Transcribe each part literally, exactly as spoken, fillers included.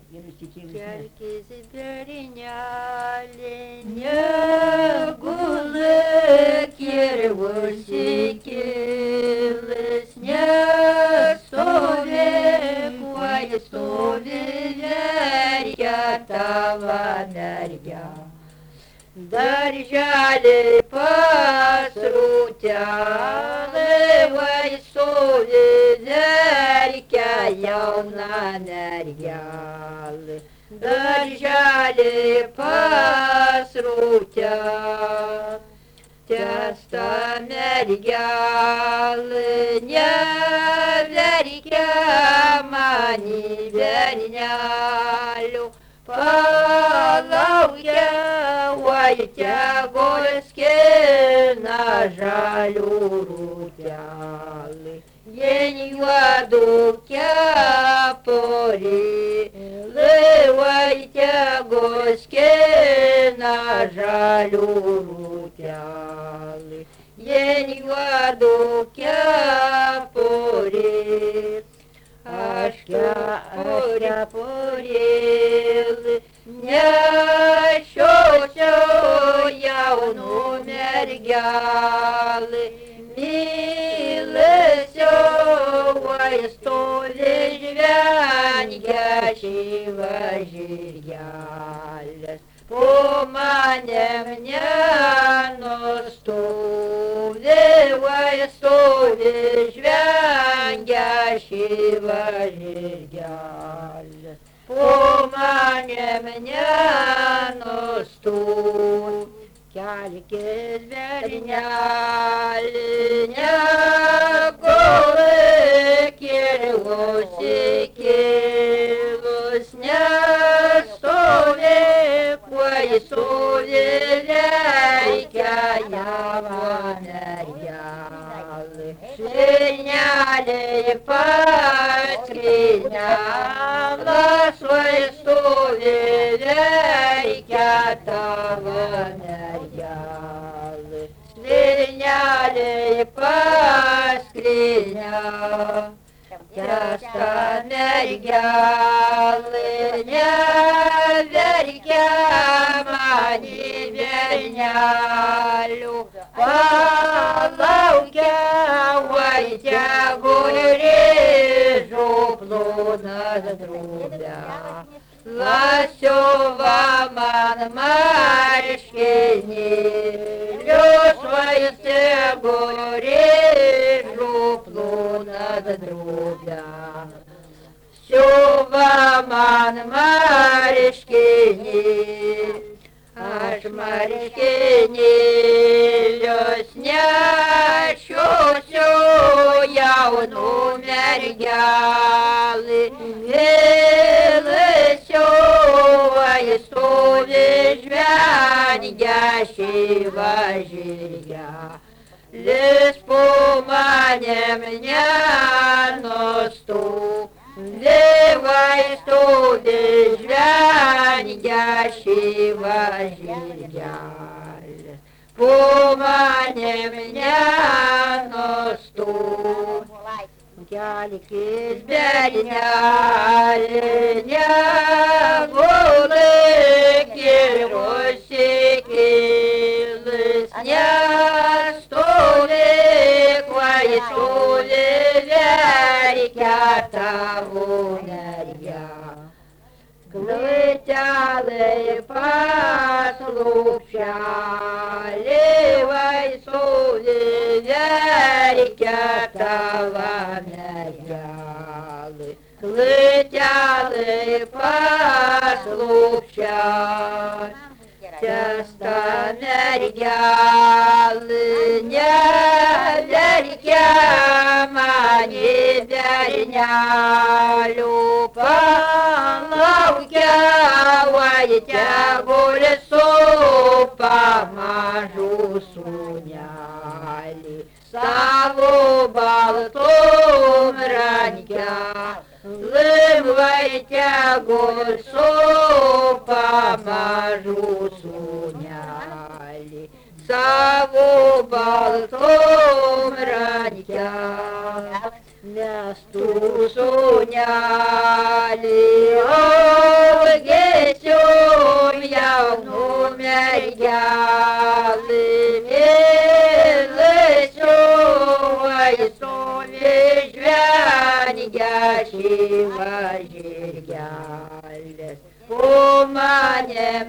Кельки зберіняли, не гули, кірвусикілись, не совіквай, совіверя таванаря. Держали посрутяли, вай совіверя явна наряли. Держали посрутя, тесто меряли, не верья мани вернялю, половья вайтя гольские нажалю рутялы. День воду кяпори, лывайте гоське на жалю рутялы. День воду кяпори, аж кяпорили, не щось явну мергяли. Милосёвой столе жвяньящего жирялес, помане мне на столе столе жвяньящего жирялес, помане мне на столе. Кяльки зверняли, не голы, киргусикилус, не совек, ой, совеляйка яванарялы. Шлиняли поскриняла свой совеляйка таванарялы. Слиняли поскриня, часто мерьялы, не верья мани вернялю, половья вайтя гурежу плуна друбя. Ласёва ман маршкини, лёшвай стегори, жуплу над друбя. Сёва ман маршкини, аж маршкини, лёсня, шо-сё, явну мергялы, вилысёвой столе жвяньящего жиря. Лишь помане мне на стул, левой столе жвяньящего жиря. Помане мне на стул, кяльки зберняли, не голы, киргусикилыс, не столик, вай столеверья тавунарья. Глытялы послушали, вай столеверья тавунарьялы. Глытялы послушали, часто мерьялы, не верья мани вернялю, половья вайтя гулесу помажу суняли. Саву болтом ранья, лымвайте гульсу помажу суняли. Саву болтом ранья, не tu sūnelį augėsiu jaunų mergelį, mylėsiu vaisonį žvengia šeima žirgelis, po manim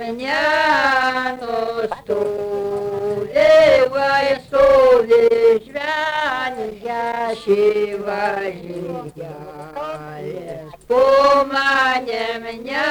nenustūlė vaisonį žvengia šeima žirgelis, po manim nenustūlė